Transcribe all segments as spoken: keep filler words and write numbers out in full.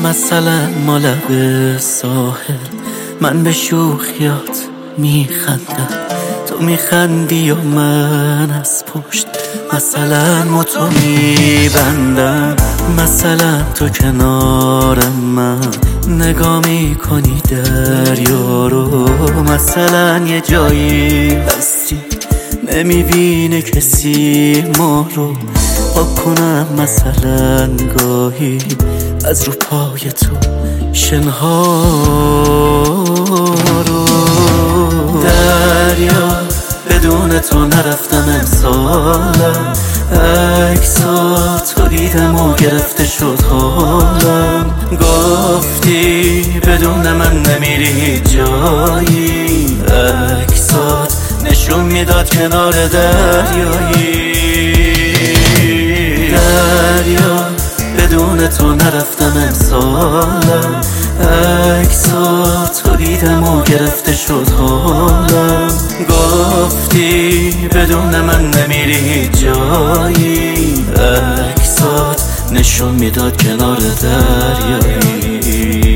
مثلا ما لب ساحل، من به شوخیات میخندم، تو میخندی و من از پشت مثلا متو میبندم. مثلا تو کنارم من نگاه میکنی دریا رو، مثلا یه جایی هستی نمیبینه کسی ما رو. پاک کنم مثلا گاهی از رو پای تو شنها رو. دریا بدون تو نرفتم امسالم، عکسات رو دیدم و گرفته شد حالم. گفتی بدون من نمیری جایی، عکسات نشون میداد کنار دریایی. دریا بدون تو نرفتم امسالم، عکسات رو دیدم و گرفته شد حالم. گفتی بدون من نمیری جایی، عکسات نشون میداد کنار دریایی.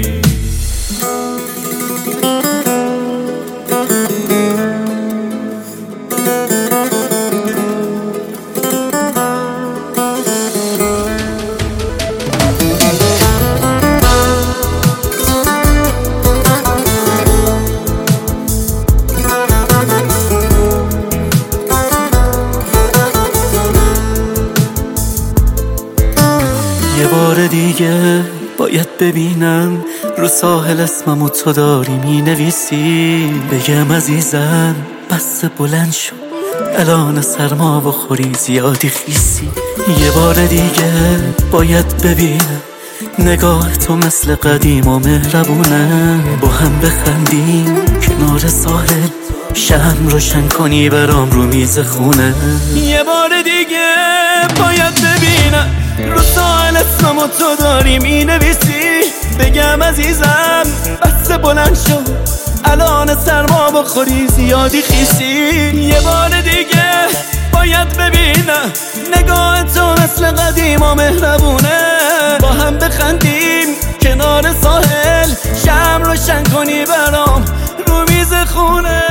یه بار دیگه باید ببینم رو ساحل اسممو تو داری مینویسی. بگم عزیزم بس بلند شو، الان سرما بخوری زیادی خیسی. یه بار دیگه باید ببینم نگاه تو مثل قدیم و مهربونه، با هم بخندیم کنار ساحل، شمع روشن کنی برام رو میز خونه. یه بار دیگه باید ببینم رو ساحل اسممو تو داری مینویسی. بگم عزیزم بس بلند شو، الان سرما بخوری زیادی خیسی. یه بار دیگه باید ببینم نگاه تو مثل قدیم و مهربونه، با هم بخندیم کنار ساحل، شمع روشن کنی برام رو میز خونه.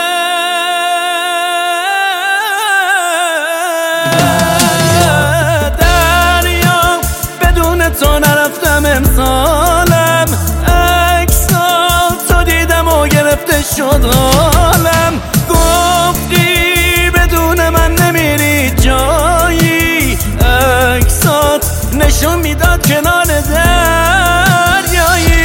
تو نرفتم امسالم، عکسات تو دیدم و گرفته شد حالم. گفتی بدون من نمیری جایی، عکسات نشون میداد کنار دریایی.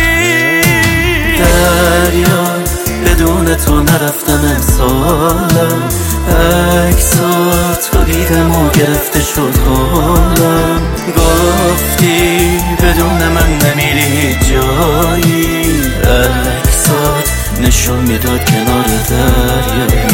دریا بدون تو نرفتم امسالم، عکسات تو دیدم و گرفته شد حالم. گفتی بدون من نمیری جایی، عکسات نشون میداد کنار دریا.